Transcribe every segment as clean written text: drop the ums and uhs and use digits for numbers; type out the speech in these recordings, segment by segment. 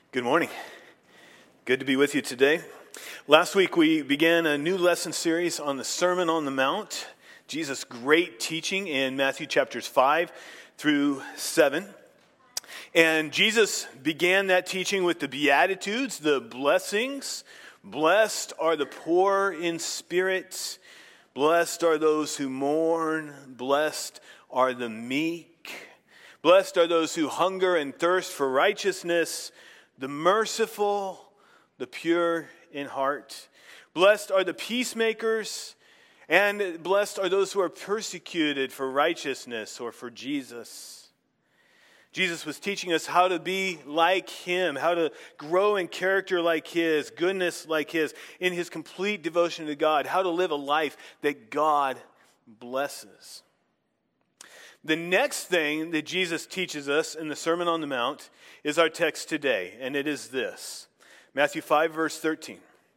Good morning. Good to be with you today. Last week we began a new lesson series on the Sermon on the Mount, Jesus' great teaching in Matthew chapters 5 through 7. And Jesus began that teaching with the Beatitudes, the blessings. Blessed are the poor in spirit. Blessed are those who mourn. Blessed are the meek. Blessed are those who hunger and thirst for righteousness. The merciful, the pure in heart. Blessed are the peacemakers, and blessed are those who are persecuted for righteousness or for Jesus. Jesus was teaching us how to be like Him, how to grow in character like His, goodness like His, in His complete devotion to God, how to live a life that God blesses. The next thing that Jesus teaches us in the Sermon on the Mount is our text today, and it is this. Matthew 5, verse 13.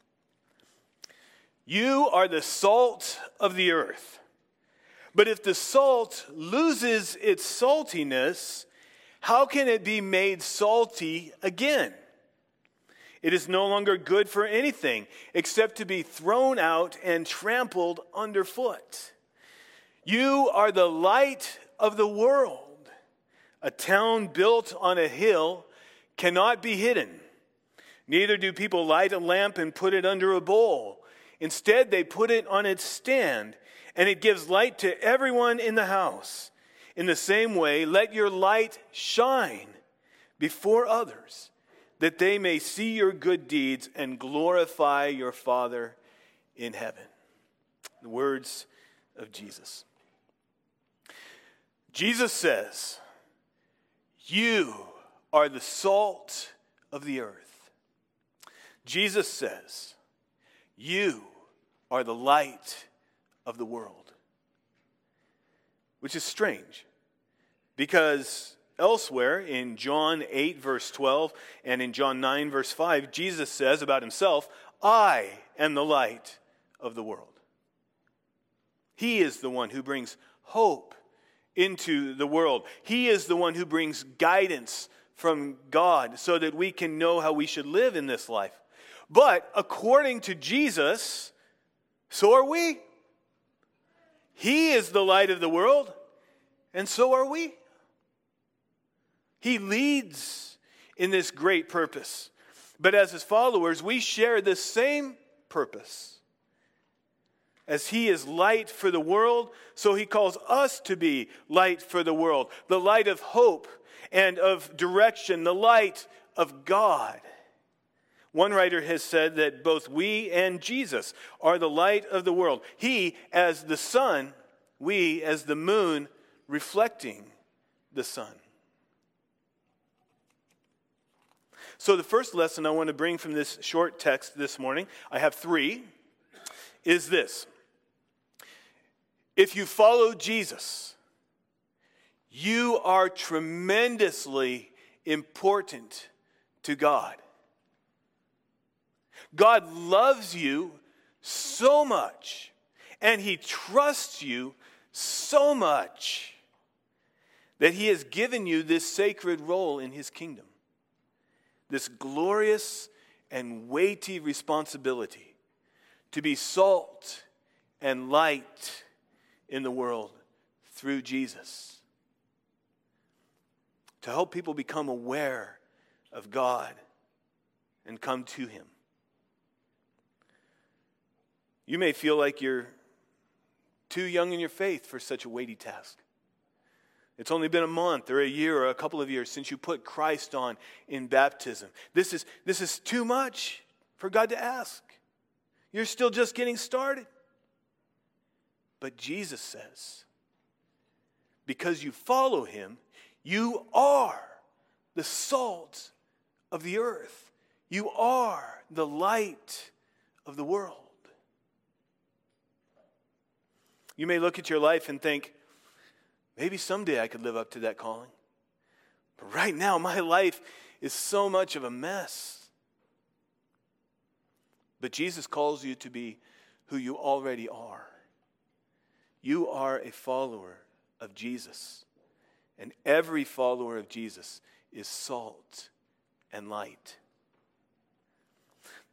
You are the salt of the earth. But if the salt loses its saltiness, how can it be made salty again? It is no longer good for anything except to be thrown out and trampled underfoot. You are the light of the world. A town built on a hill cannot be hidden. Neither do people light a lamp and put it under a bowl. Instead, they put it on its stand, and it gives light to everyone in the house. In the same way, let your light shine before others, that they may see your good deeds and glorify your Father in heaven. The words of Jesus. Jesus says, you are the salt of the earth. Jesus says, you are the light of the world. Which is strange, because elsewhere in John 8, verse 12, and in John 9, verse 5, Jesus says about himself, I am the light of the world. He is the one who brings hope into the world. He is the one who brings guidance from God so that we can know how we should live in this life. But according to Jesus, so are we. He is the light of the world, and so are we. He leads in this great purpose. But as His followers, we share the same purpose. As He is light for the world, so He calls us to be light for the world. The light of hope and of direction, the light of God. One writer has said that both we and Jesus are the light of the world. He as the sun, we as the moon reflecting the sun. So the first lesson I want to bring from this short text this morning, I have three, is this. If you follow Jesus, you are tremendously important to God. God loves you so much, and He trusts you so much that He has given you this sacred role in His kingdom. This glorious and weighty responsibility to be salt and light in the world through Jesus. To help people become aware of God and come to Him. You may feel like you're too young in your faith for such a weighty task. It's only been a month or a year or a couple of years since you put Christ on in baptism. This is too much for God to ask. You're still just getting started. But Jesus says, because you follow Him, you are the salt of the earth. You are the light of the world. You may look at your life and think, maybe someday I could live up to that calling. But right now, my life is so much of a mess. But Jesus calls you to be who you already are. You are a follower of Jesus. And every follower of Jesus is salt and light.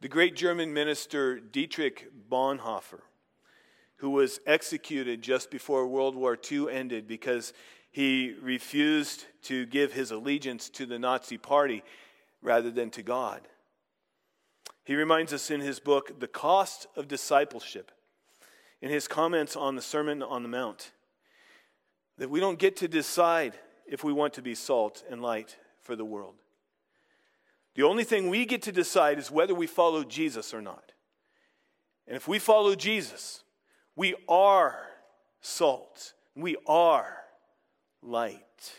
The great German minister Dietrich Bonhoeffer, who was executed just before World War II ended because he refused to give his allegiance to the Nazi Party rather than to God. He reminds us in his book, The Cost of Discipleship, in his comments on the Sermon on the Mount, that we don't get to decide if we want to be salt and light for the world. The only thing we get to decide is whether we follow Jesus or not. And if we follow Jesus, we are salt. We are light.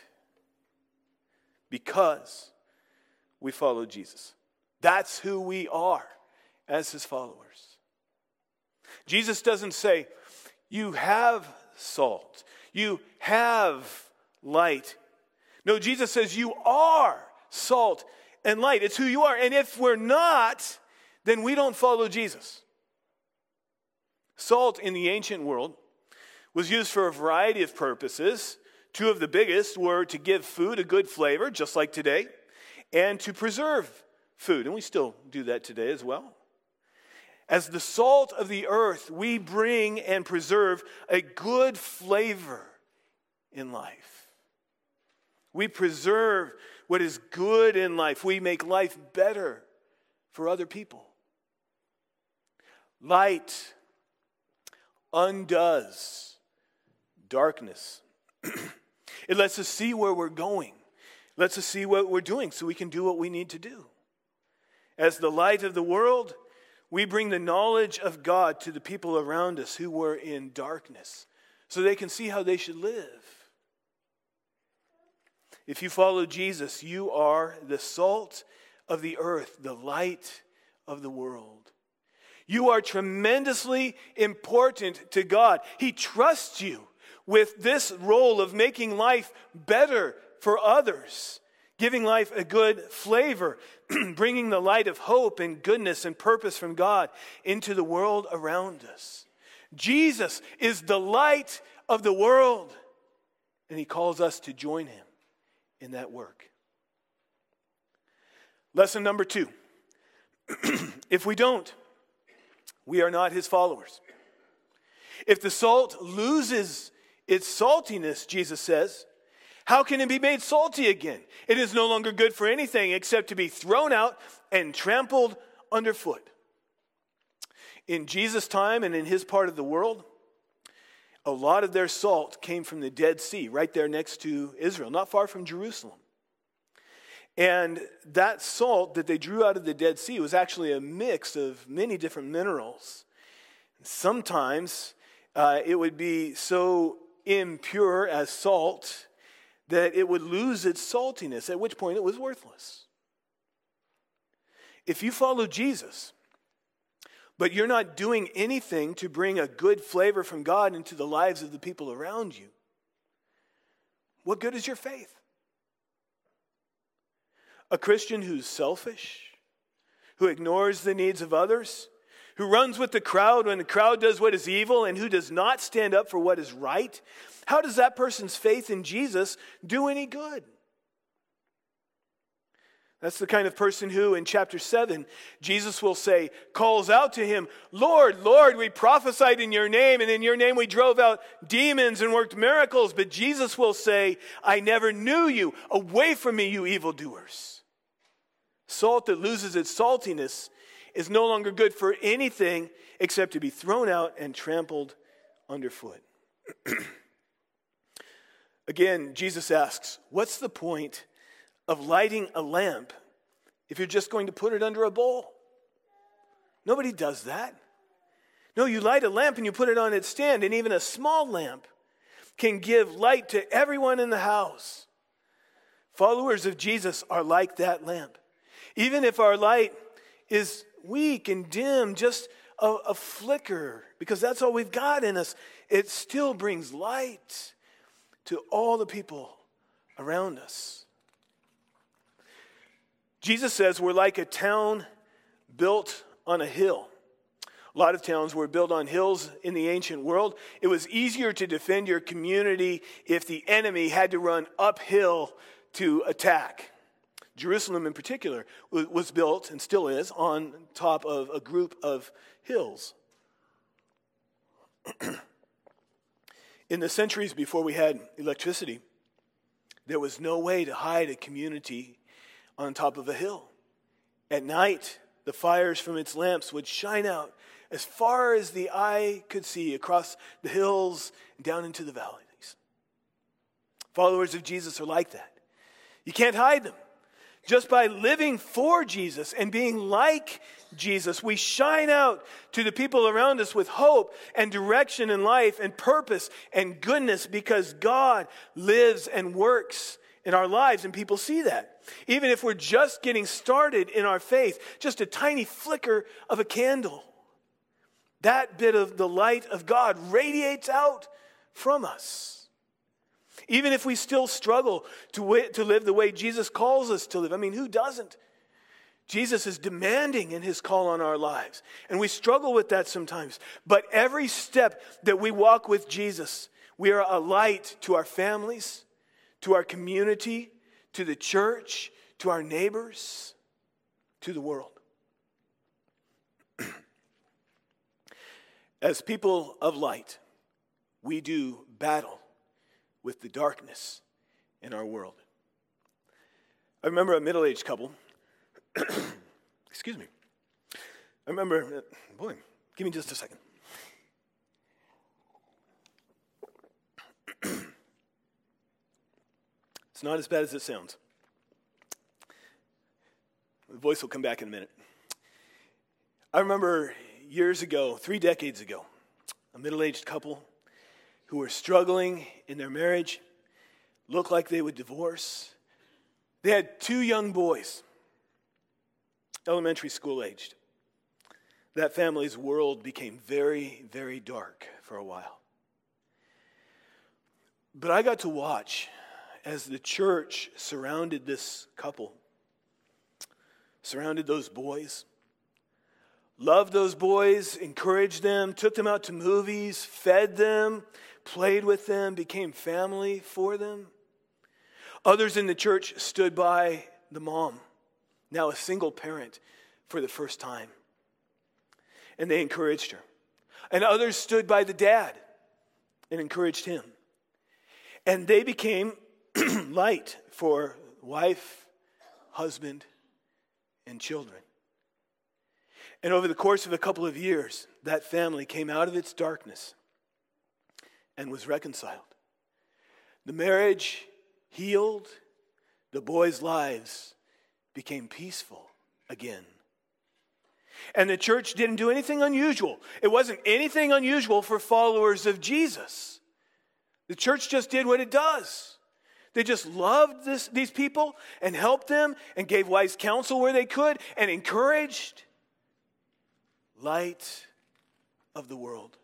Because we follow Jesus. That's who we are as his followers. Jesus doesn't say, you have salt. You have light. No, Jesus says you are salt and light. It's who you are. And if we're not, then we don't follow Jesus. Salt in the ancient world was used for a variety of purposes. Two of the biggest were to give food a good flavor, just like today, and to preserve food. And we still do that today as well. As the salt of the earth, we bring and preserve a good flavor in life. We preserve what is good in life. We make life better for other people. Light undoes darkness. It lets us see where we're going. It lets us see what we're doing so we can do what we need to do. As the light of the world, we bring the knowledge of God to the people around us who were in darkness so they can see how they should live. If you follow Jesus, you are the salt of the earth, the light of the world. You are tremendously important to God. He trusts you with this role of making life better for others, giving life a good flavor, bringing the light of hope and goodness and purpose from God into the world around us. Jesus is the light of the world, and he calls us to join him in that work. Lesson number 2. If we don't, we are not his followers. If the salt loses its saltiness, Jesus says, how can it be made salty again? It is no longer good for anything except to be thrown out and trampled underfoot. In Jesus' time and in his part of the world, a lot of their salt came from the Dead Sea, right there next to Israel, not far from Jerusalem. And that salt that they drew out of the Dead Sea was actually a mix of many different minerals. Sometimes it would be so impure as salt that it would lose its saltiness, at which point it was worthless. If you follow Jesus, but you're not doing anything to bring a good flavor from God into the lives of the people around you, what good is your faith? A Christian who's selfish, who ignores the needs of others, who runs with the crowd when the crowd does what is evil, and who does not stand up for what is right, how does that person's faith in Jesus do any good? That's the kind of person who, in chapter 7, Jesus will say, calls out to him, Lord, Lord, we prophesied in your name, and in your name we drove out demons and worked miracles. But Jesus will say, I never knew you. Away from me, you evildoers. Salt that loses its saltiness is no longer good for anything except to be thrown out and trampled underfoot. Again, Jesus asks, what's the point of lighting a lamp if you're just going to put it under a bowl? Nobody does that. No, you light a lamp and you put it on its stand, and even a small lamp can give light to everyone in the house. Followers of Jesus are like that lamp. Even if our light is weak and dim, just a flicker, because that's all we've got in us, it still brings light to all the people around us. Jesus says we're like a town built on a hill. A lot of towns were built on hills in the ancient world. It was easier to defend your community if the enemy had to run uphill to attack. Jerusalem in particular was built, and still is, on top of a group of hills. In the centuries before we had electricity, there was no way to hide a community on top of a hill. At night, the fires from its lamps would shine out as far as the eye could see across the hills and down into the valleys. Followers of Jesus are like that. You can't hide them. Just by living for Jesus and being like Jesus, we shine out to the people around us with hope and direction in life and purpose and goodness, because God lives and works in our lives, and people see that. Even if we're just getting started in our faith, just a tiny flicker of a candle, that bit of the light of God radiates out from us. Even if we still struggle to live the way Jesus calls us to live. I mean, who doesn't? Jesus is demanding in his call on our lives. And we struggle with that sometimes. But every step that we walk with Jesus, we are a light to our families, to our community, to the church, to our neighbors, to the world. As people of light, we do battle with the darkness in our world. I remember a middle-aged couple. Excuse me. I remember, boy, give me just a second. It's not as bad as it sounds. The voice will come back in a minute. I remember years ago, 3 decades ago, a middle-aged couple who were struggling in their marriage, looked like they would divorce. They had 2 young boys, elementary school aged. That family's world became very, very dark for a while. But I got to watch as the church surrounded this couple, surrounded those boys, loved those boys, encouraged them, took them out to movies, fed them, played with them, became family for them. Others in the church stood by the mom, now a single parent for the first time, and they encouraged her. And others stood by the dad and encouraged him. And they became light for wife, husband, and children. And over the course of a couple of years, that family came out of its darkness and was reconciled. The marriage healed. The boys' lives became peaceful again. And the church didn't do anything unusual. It wasn't anything unusual for followers of Jesus. The church just did what it does. They just loved these people and helped them and gave wise counsel where they could and encouraged. Light of the world.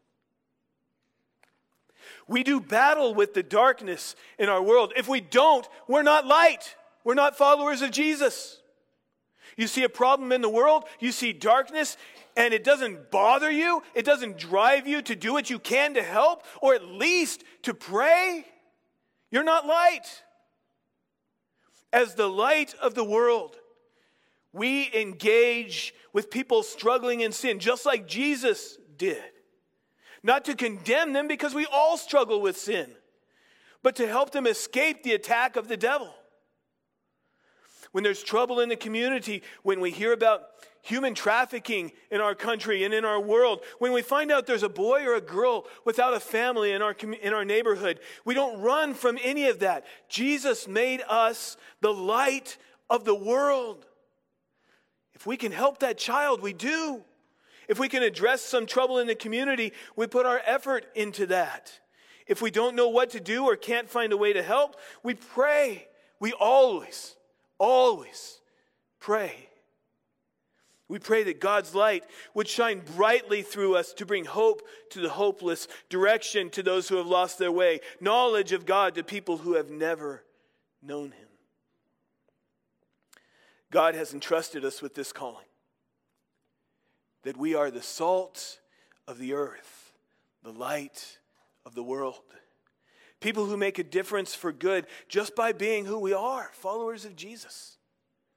We do battle with the darkness in our world. If we don't, we're not light. We're not followers of Jesus. You see a problem in the world, you see darkness, and it doesn't bother you, it doesn't drive you to do what you can to help, or at least to pray, you're not light. As the light of the world, we engage with people struggling in sin, just like Jesus did. Not to condemn them, because we all struggle with sin, but to help them escape the attack of the devil. When there's trouble in the community, when we hear about human trafficking in our country and in our world, when we find out there's a boy or a girl without a family in our neighborhood, we don't run from any of that. Jesus made us the light of the world. If we can help that child, we do. If we can address some trouble in the community, we put our effort into that. If we don't know what to do or can't find a way to help, we pray. We always pray. We pray that God's light would shine brightly through us to bring hope to the hopeless, direction to those who have lost their way, knowledge of God to people who have never known Him. God has entrusted us with this calling, that we are the salt of the earth, the light of the world. People who make a difference for good just by being who we are, followers of Jesus.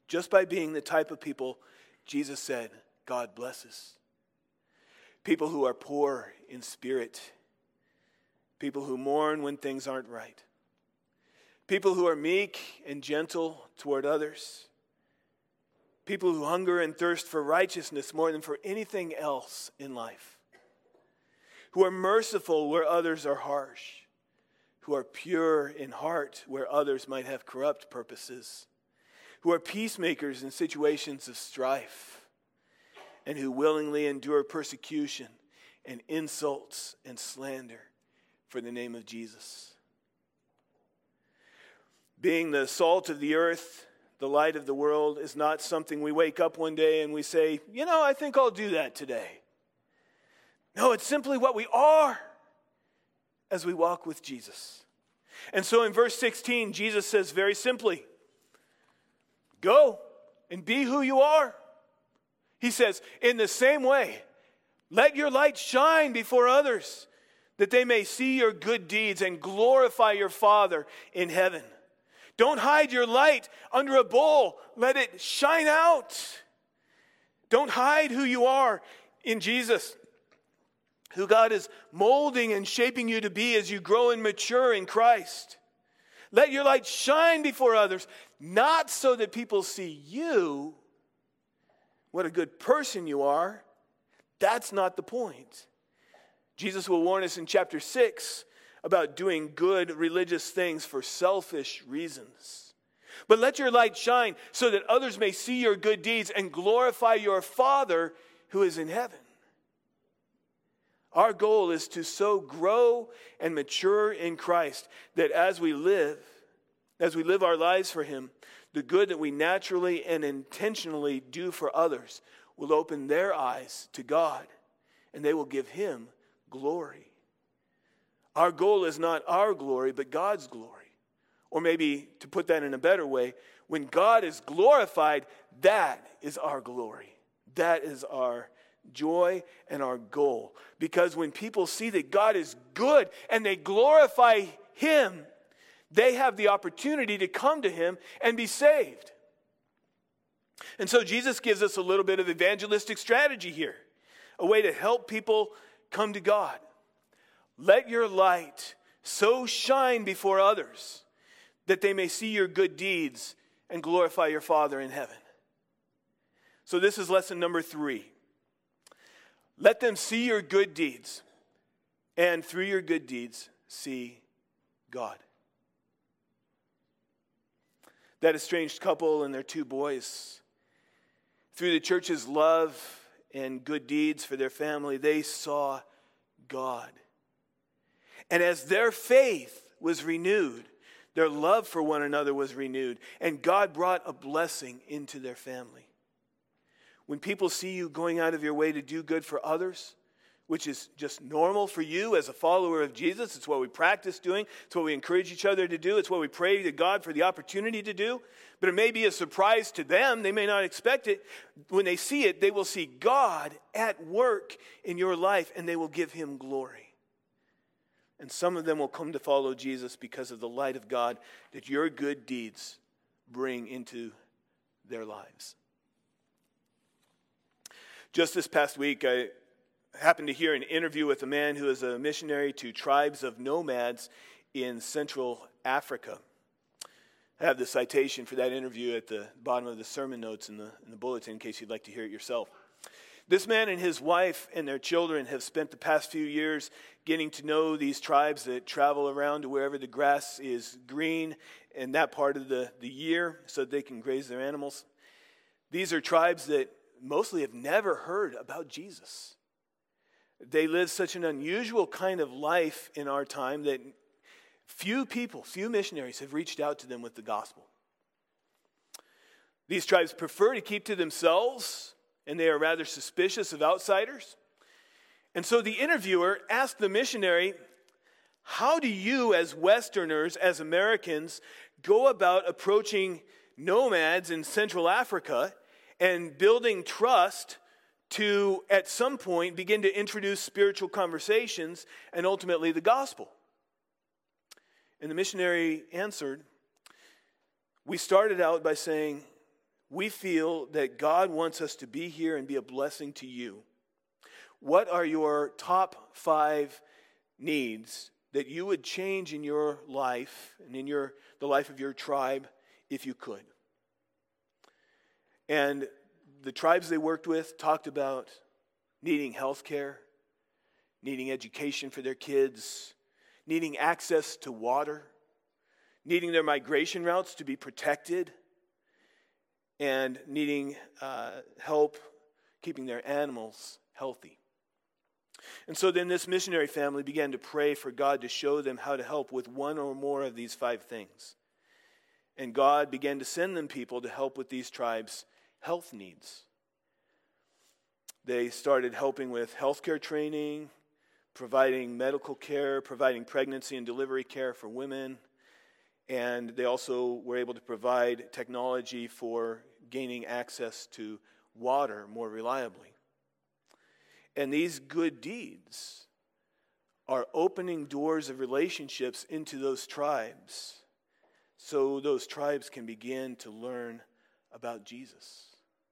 just by being the type of people Jesus said God blesses. People who are poor in spirit. People who mourn when things aren't right. People who are meek and gentle toward others. People who hunger and thirst for righteousness more than for anything else in life. Who are merciful where others are harsh. Who are pure in heart where others might have corrupt purposes. Who are peacemakers in situations of strife. And who willingly endure persecution and insults and slander for the name of Jesus. Being the salt of the earth, the light of the world, is not something we wake up one day and we say, I think I'll do that today. No, it's simply what we are as we walk with Jesus. And so in verse 16, Jesus says very simply, go and be who you are. He says, in the same way, let your light shine before others, that they may see your good deeds and glorify your Father in heaven. Don't hide your light under a bowl. Let it shine out. Don't hide who you are in Jesus, who God is molding and shaping you to be as you grow and mature in Christ. Let your light shine before others, not so that people see you, what a good person you are. That's not the point. Jesus will warn us in chapter 6 about doing good religious things for selfish reasons. But let your light shine so that others may see your good deeds and glorify your Father who is in heaven. Our goal is to so grow and mature in Christ that as we live our lives for Him, the good that we naturally and intentionally do for others will open their eyes to God, and they will give Him glory. Our goal is not our glory, but God's glory. Or maybe, to put that in a better way, when God is glorified, that is our glory. That is our joy and our goal. Because when people see that God is good and they glorify Him, they have the opportunity to come to Him and be saved. And so Jesus gives us a little bit of evangelistic strategy here, a way to help people come to God. Let your light so shine before others that they may see your good deeds and glorify your Father in heaven. So this is lesson number 3. Let them see your good deeds, and through your good deeds, see God. That estranged couple and their 2 boys, through the church's love and good deeds for their family, they saw God. And as their faith was renewed, their love for one another was renewed, and God brought a blessing into their family. When people see you going out of your way to do good for others, which is just normal for you as a follower of Jesus, it's what we practice doing, it's what we encourage each other to do, it's what we pray to God for the opportunity to do, but it may be a surprise to them, they may not expect it. When they see it, they will see God at work in your life, and they will give Him glory. And some of them will come to follow Jesus because of the light of God that your good deeds bring into their lives. Just this past week, I happened to hear an interview with a man who is a missionary to tribes of nomads in Central Africa. I have the citation for that interview at the bottom of the sermon notes in the bulletin in case you'd like to hear it yourself. This man and his wife and their children have spent the past few years getting to know these tribes that travel around to wherever the grass is green in that part of the year so that they can graze their animals. These are tribes that mostly have never heard about Jesus. They live such an unusual kind of life in our time that few missionaries have reached out to them with the gospel. These tribes prefer to keep to themselves, and they are rather suspicious of outsiders. And so the interviewer asked the missionary, how do you as Westerners, as Americans, go about approaching nomads in Central Africa and building trust to, at some point, begin to introduce spiritual conversations and ultimately the gospel? And the missionary answered, we started out by saying, we feel that God wants us to be here and be a blessing to you. What are your top 5 needs that you would change in your life and in the life of your tribe if you could? And the tribes they worked with talked about needing health care, needing education for their kids, needing access to water, needing their migration routes to be protected, and needing help keeping their animals healthy. And so then this missionary family began to pray for God to show them how to help with one or more of these 5 things. And God began to send them people to help with these tribes' health needs. They started helping with healthcare training, providing medical care, providing pregnancy and delivery care for women, and they also were able to provide technology for gaining access to water more reliably. And these good deeds are opening doors of relationships into those tribes so those tribes can begin to learn about Jesus.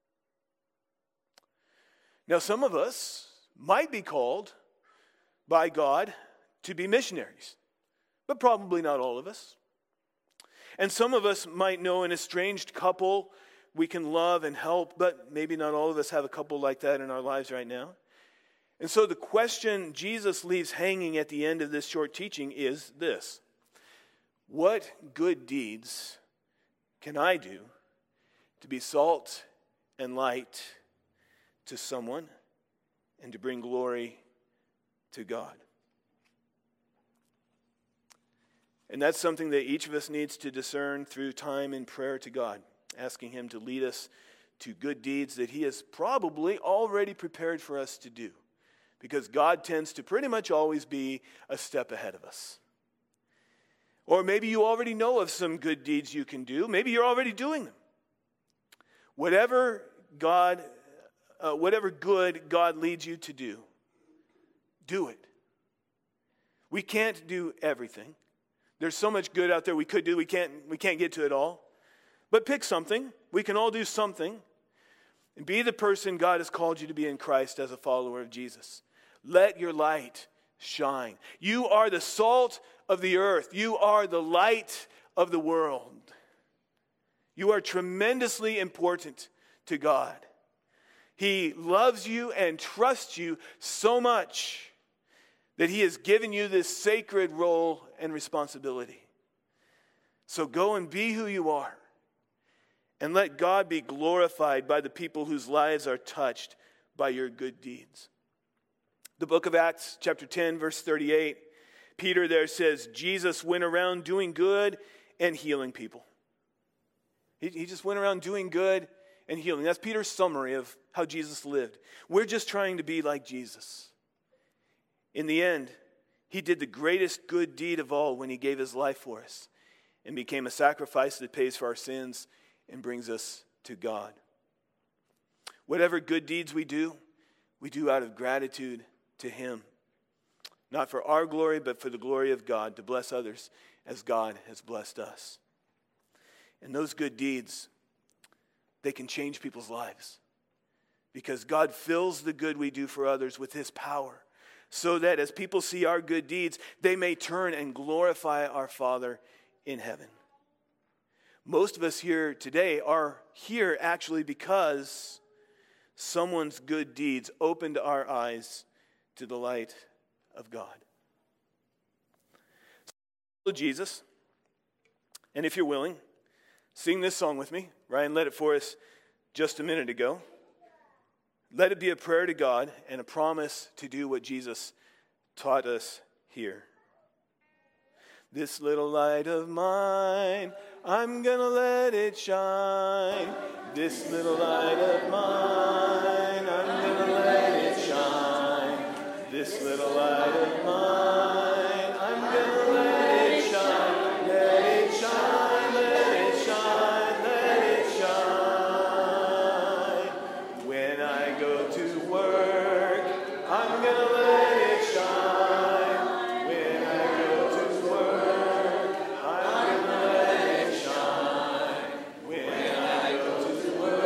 Now, some of us might be called by God to be missionaries, but probably not all of us. And some of us might know an estranged couple we can love and help, but maybe not all of us have a couple like that in our lives right now. And so the question Jesus leaves hanging at the end of this short teaching is this: what good deeds can I do to be salt and light to someone and to bring glory to God? And that's something that each of us needs to discern through time in prayer to God, asking Him to lead us to good deeds that He has probably already prepared for us to do, because God tends to pretty much always be a step ahead of us. Or maybe you already know of some good deeds you can do. Maybe you're already doing them. Whatever good God leads you to do it. We can't do everything. There's so much good out there we could do. We can't get to it all. But pick something. We can all do something. And be the person God has called you to be in Christ as a follower of Jesus. Let your light shine. You are the salt of the earth. You are the light of the world. You are tremendously important to God. He loves you and trusts you so much that He has given you this sacred role and responsibility. So go and be who you are, and let God be glorified by the people whose lives are touched by your good deeds. The book of Acts, chapter 10, verse 38, Peter there says, Jesus went around doing good and healing people. He just went around doing good and healing. That's Peter's summary of how Jesus lived. We're just trying to be like Jesus. In the end, He did the greatest good deed of all when He gave His life for us and became a sacrifice that pays for our sins and brings us to God. Whatever good deeds we do out of gratitude to Him. Not for our glory, but for the glory of God, to bless others as God has blessed us. And those good deeds, they can change people's lives, because God fills the good we do for others with His power, so that as people see our good deeds, they may turn and glorify our Father in heaven. Most of us here today are here actually because someone's good deeds opened our eyes to the light of God. So Jesus, and if you're willing, sing this song with me. Ryan led it for us just a minute ago. Let it be a prayer to God and a promise to do what Jesus taught us here. This little light of mine, I'm gonna let it shine. This little light of mine, I'm gonna let it shine. This little light of mine, I'm gonna let it shine. Let it shine, let it shine, let it shine. When I go to work, I'm gonna let it shine. When I go to work, I'm gonna let it shine. When I go to work,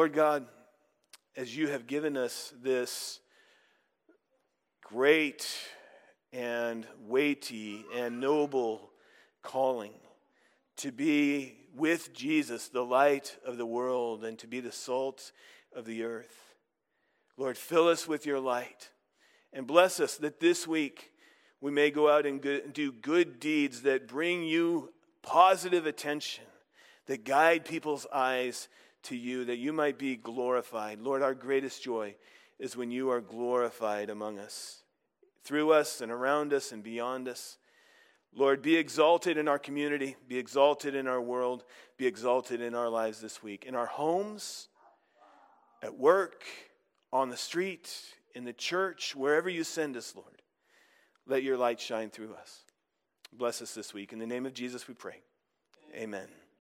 Lord God, as you have given us this great and weighty and noble calling to be with Jesus, the light of the world, and to be the salt of the earth. Lord, fill us with your light and bless us that this week we may go out and do good deeds that bring you positive attention, that guide people's eyes to you, that you might be glorified. Lord, our greatest joy is when you are glorified among us, through us and around us and beyond us. Lord, be exalted in our community, be exalted in our world, be exalted in our lives this week, in our homes, at work, on the street, in the church, wherever you send us, Lord. Let your light shine through us. Bless us this week. In the name of Jesus we pray. Amen.